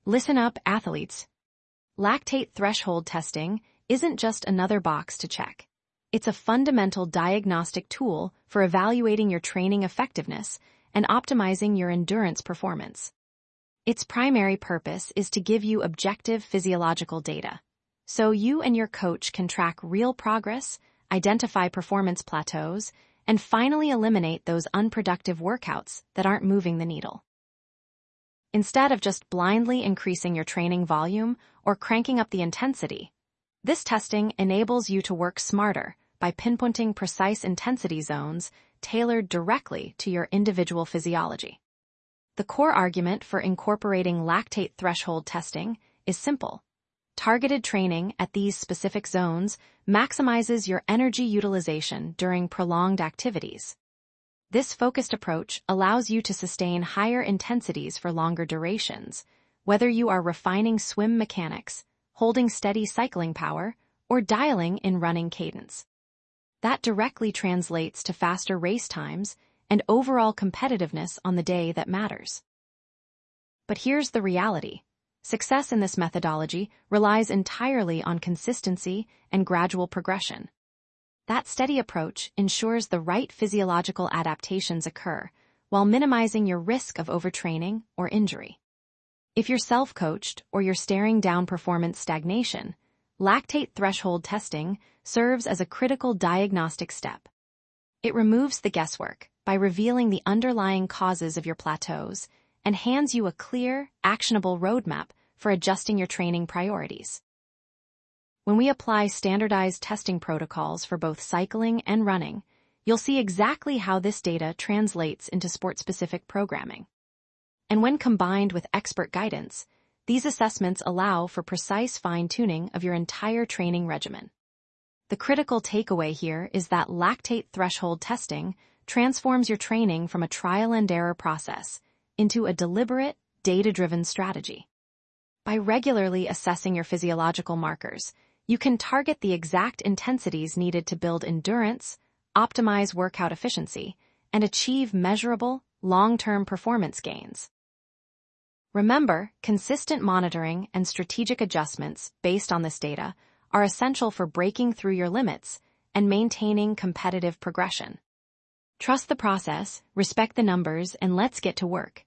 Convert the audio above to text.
Listen up, athletes. Lactate threshold testing isn't just another box to check. It's a fundamental diagnostic tool for evaluating your training effectiveness and optimizing your endurance performance. Its primary purpose is to give you objective physiological data, so you and your coach can track real progress, identify performance plateaus, and finally eliminate those unproductive workouts that aren't moving the needle. Instead of just blindly increasing your training volume or cranking up the intensity, this testing enables you to work smarter by pinpointing precise intensity zones tailored directly to your individual physiology. The core argument for incorporating lactate threshold testing is simple. Targeted training at these specific zones maximizes your energy utilization during prolonged activities. This focused approach allows you to sustain higher intensities for longer durations, whether you are refining swim mechanics, holding steady cycling power, or dialing in running cadence. That directly translates to faster race times and overall competitiveness on the day that matters. But here's the reality. Success in this methodology relies entirely on consistency and gradual progression. That steady approach ensures the right physiological adaptations occur while minimizing your risk of overtraining or injury. If you're self-coached or you're staring down performance stagnation, lactate threshold testing serves as a critical diagnostic step. It removes the guesswork by revealing the underlying causes of your plateaus and hands you a clear, actionable roadmap for adjusting your training priorities. When we apply standardized testing protocols for both cycling and running, you'll see exactly how this data translates into sport-specific programming. And when combined with expert guidance, these assessments allow for precise fine-tuning of your entire training regimen. The critical takeaway here is that lactate threshold testing transforms your training from a trial-and-error process into a deliberate, data-driven strategy. By regularly assessing your physiological markers, you can target the exact intensities needed to build endurance, optimize workout efficiency, and achieve measurable, long-term performance gains. Remember, consistent monitoring and strategic adjustments based on this data are essential for breaking through your limits and maintaining competitive progression. Trust the process, respect the numbers, and let's get to work.